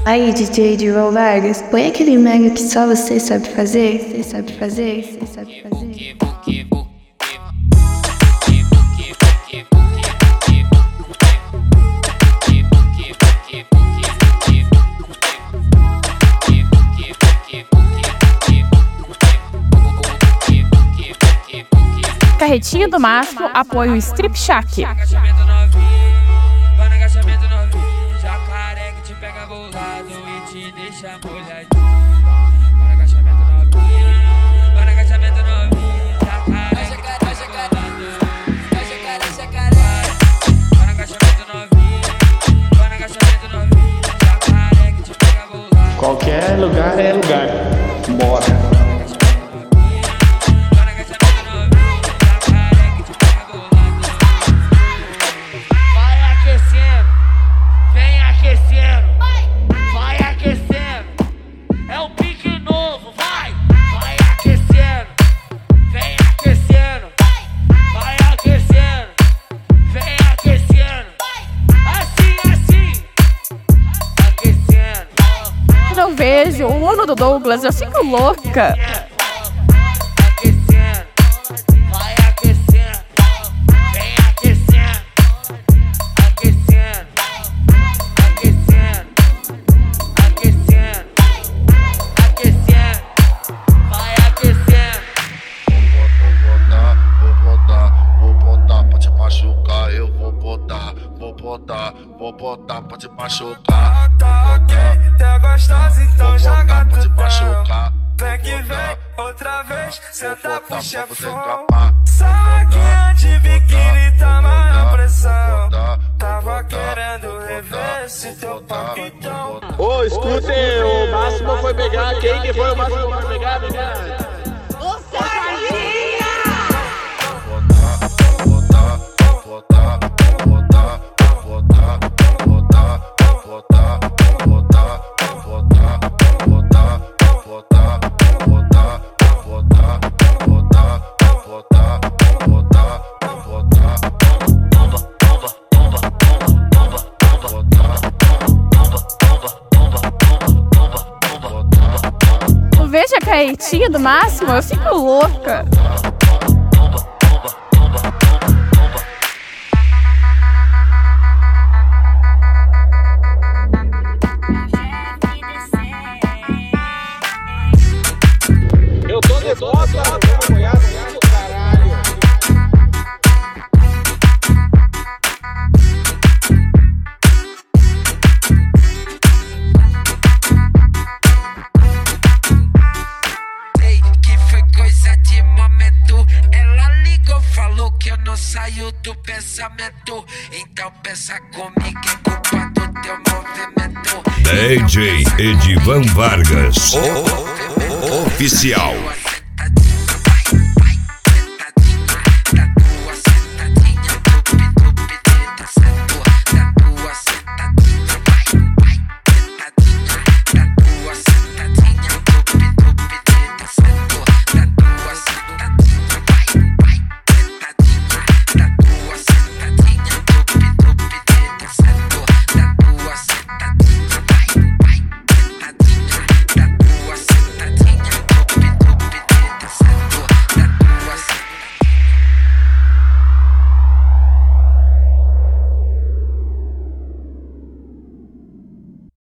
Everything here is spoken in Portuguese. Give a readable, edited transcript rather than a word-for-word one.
Aí, DJ Edivan Vargas, põe aquele mega que só você sabe fazer. Você sabe fazer, você sabe fazer. Carretinha do Mastro apoia o Strip Shack. Vai no agachamento novinho, jacaré que te pega bolado e te deixa molhadinho. Vai no agachamento novinho, vai no agachamento novinho, jacaré que te pega bolado. Vai no agachamento novinho, vai no agachamento novinho, jacaré que te pega bolado. Qualquer lugar é lugar. Bora. Vai aquecendo, é o pique novo, vai aquecendo, vem aquecendo, vai aquecendo, vem aquecendo, assim, aquecendo. Quando eu vejo o Uno do Douglas, eu fico louca. Vou botar pra te machucar. Tá ok, tá gostosa, então joga pra te tutão. machucar. Vem que vem, outra vez, senta pro chefão. Capar. Saquinha de biquíni, tama na pressão. Tava querendo rever esse teu papo, então. Ô, escutem, o Máximo foi pegar. Quem que foi o Máximo que foi pegar? Eu vejo a carretinha do Máximo, eu fico louca. Eu tô de volta, caralho. Saiu do pensamento, então pensa comigo, é culpa do teu movimento. DJ Edivan Vargas, oficial.